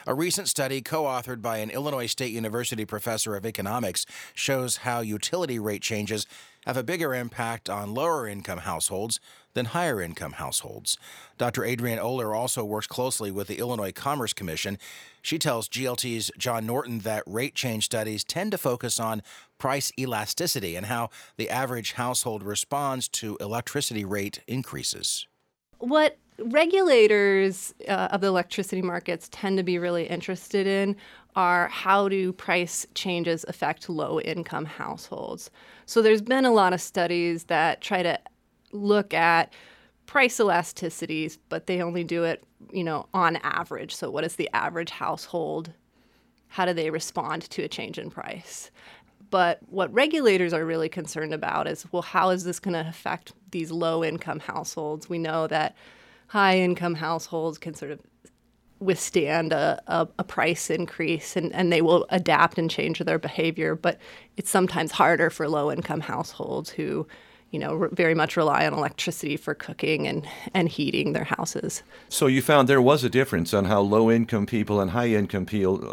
A recent study co-authored by an Illinois State University professor of economics shows how utility rate changes have a bigger impact on lower-income households than higher-income households. Dr. Adrienne Oler also works closely with the Illinois Commerce Commission. She tells GLT's John Norton that rate change studies tend to focus on price elasticity and how the average household responds to electricity rate increases. What regulators of the electricity markets tend to be really interested in are how do price changes affect low-income households. So there's been a lot of studies that try to look at price elasticities, but they only do it, on average. So what is the average household? How do they respond to a change in price? But what regulators are really concerned about is, well, how is this going to affect these low-income households? We know that high-income households can sort of withstand a price increase and they will adapt and change their behavior. But it's sometimes harder for low-income households who, very much rely on electricity for cooking and heating their houses. So you found there was a difference on how low-income people and high-income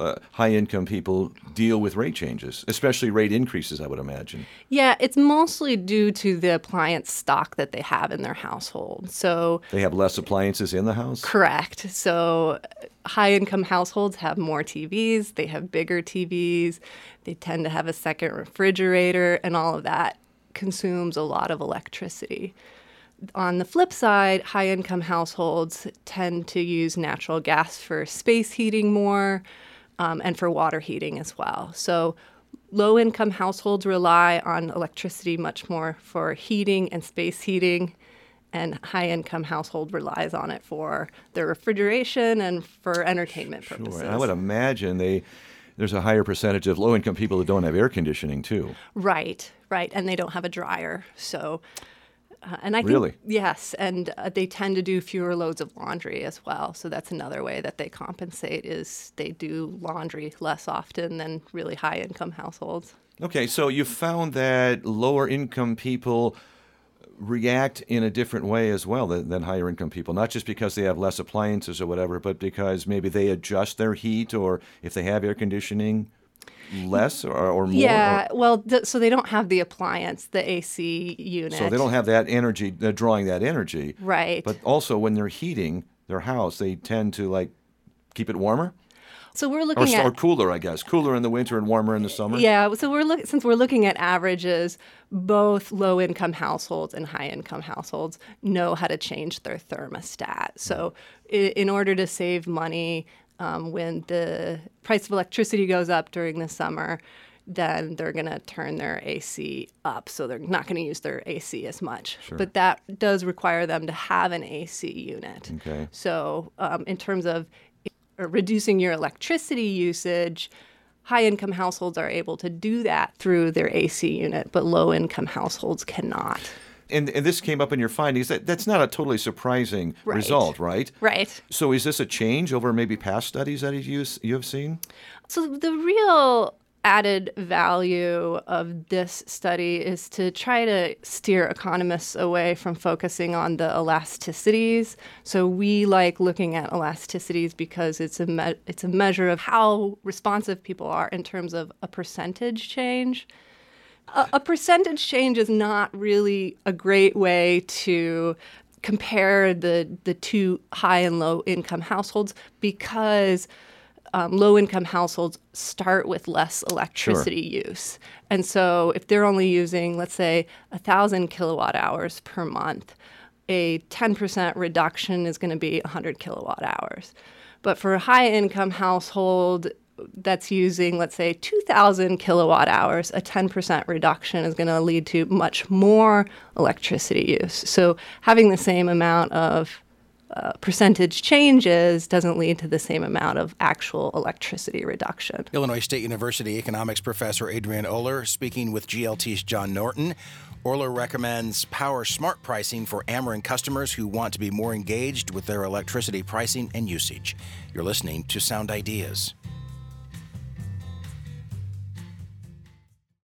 people deal with rate changes, especially rate increases, I would imagine. Yeah, it's mostly due to the appliance stock that they have in their household. So they have less appliances in the house? Correct. So high-income households have more TVs, they have bigger TVs, they tend to have a second refrigerator, and all of that consumes a lot of electricity. On the flip side, high-income households tend to use natural gas for space heating more and for water heating as well. So low-income households rely on electricity much more for heating and space heating, and high-income household relies on it for their refrigeration and for entertainment purposes. Sure. I would imagine there's a higher percentage of low-income people that don't have air conditioning, too. Right. And they don't have a dryer. So, and I think, really? Yes, and they tend to do fewer loads of laundry as well. So that's another way that they compensate is they do laundry less often than really high-income households. Okay, so you found that lower-income people react in a different way as well than higher-income people, not just because they have less appliances or whatever, but because maybe they adjust their heat, or if they have air conditioning, less or more? Yeah, so they don't have the appliance, the AC unit. So they don't have that energy, they're drawing that energy. Right. But also when they're heating their house, they tend to keep it warmer? So we're looking at... Or cooler, I guess. Cooler in the winter and warmer in the summer? Yeah, so since we're looking at averages, both low-income households and high-income households know how to change their thermostat. So in order to save money, when the price of electricity goes up during the summer, then they're going to turn their AC up. So they're not going to use their AC as much. Sure. But that does require them to have an AC unit. Okay. So in terms of reducing your electricity usage, high-income households are able to do that through their AC unit, but low-income households cannot. And this came up in your findings. That's not a totally surprising result, right? Right. So is this a change over maybe past studies that you have seen? So the real added value of this study is to try to steer economists away from focusing on the elasticities. So we like looking at elasticities because it's a measure of how responsive people are in terms of a percentage change. A percentage change is not really a great way to compare the two high and low income households because low-income households start with less electricity use. And so if they're only using, let's say, 1,000 kilowatt hours per month, a 10% reduction is going to be 100 kilowatt hours. But for a high-income household that's using, let's say, 2,000 kilowatt hours, a 10% reduction is going to lead to much more electricity use. So having the same amount of percentage changes doesn't lead to the same amount of actual electricity reduction. Illinois State University economics professor Adrienne Oler speaking with GLT's John Norton. Oler recommends Power Smart pricing for Ameren customers who want to be more engaged with their electricity pricing and usage. You're listening to Sound Ideas.